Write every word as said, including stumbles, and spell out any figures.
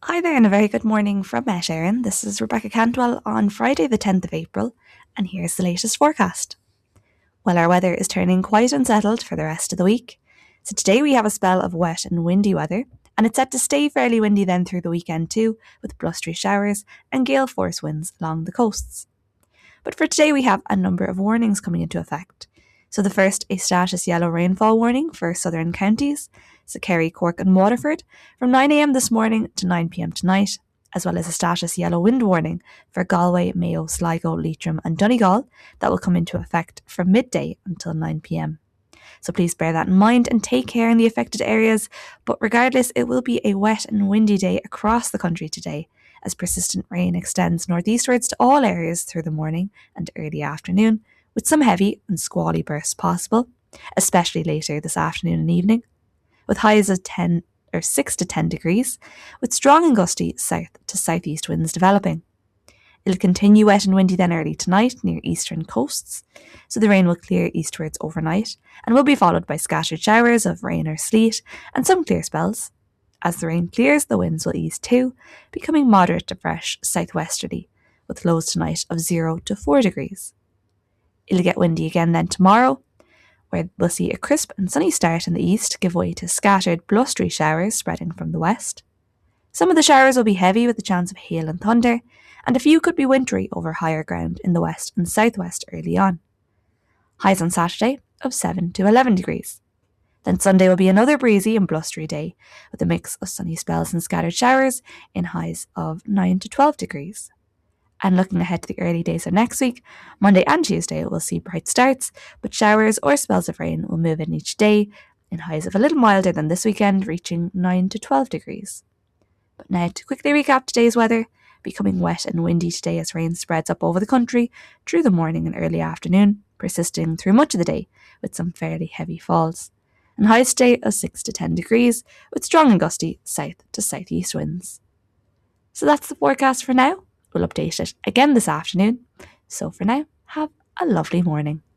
Hi there, and a very good morning from Met Erin. This is Rebecca Cantwell on Friday, the tenth of April, and here's the latest forecast. Well, our weather is turning quite unsettled for the rest of the week. So today we have a spell of wet and windy weather, and it's set to stay fairly windy then through the weekend too, with blustery showers and gale force winds along the coasts. But for today we have a number of warnings coming into effect. So the first, a status yellow rainfall warning for southern counties, so Kerry, Cork and Waterford, from nine a m this morning to nine p m tonight, as well as a status yellow wind warning for Galway, Mayo, Sligo, Leitrim and Donegal that will come into effect from midday until nine p m. So please bear that in mind and take care in the affected areas, but regardless, it will be a wet and windy day across the country today, as persistent rain extends northeastwards to all areas through the morning and early afternoon, with some heavy and squally bursts possible, especially later this afternoon and evening, with highs of ten or six to ten degrees, with strong and gusty south to southeast winds developing. It'll continue wet and windy then early tonight near eastern coasts, so the rain will clear eastwards overnight and will be followed by scattered showers of rain or sleet and some clear spells. As the rain clears, the winds will ease too, becoming moderate to fresh southwesterly, with lows tonight of zero to four degrees. It'll get windy again then tomorrow, where we'll see a crisp and sunny start in the east give way to scattered blustery showers spreading from the west. Some of the showers will be heavy with a chance of hail and thunder, and a few could be wintry over higher ground in the west and southwest early on. Highs on Saturday of seven to eleven degrees. Then Sunday will be another breezy and blustery day, with a mix of sunny spells and scattered showers in highs of nine to twelve degrees. And looking ahead to the early days of next week, Monday and Tuesday will see bright starts, but showers or spells of rain will move in each day, in highs of a little milder than this weekend, reaching nine to twelve degrees. But now to quickly recap today's weather, becoming wet and windy today as rain spreads up over the country through the morning and early afternoon, persisting through much of the day with some fairly heavy falls. And highs today of six to ten degrees, with strong and gusty south to southeast winds. So that's the forecast for now. We'll update it again this afternoon. So for now, have a lovely morning.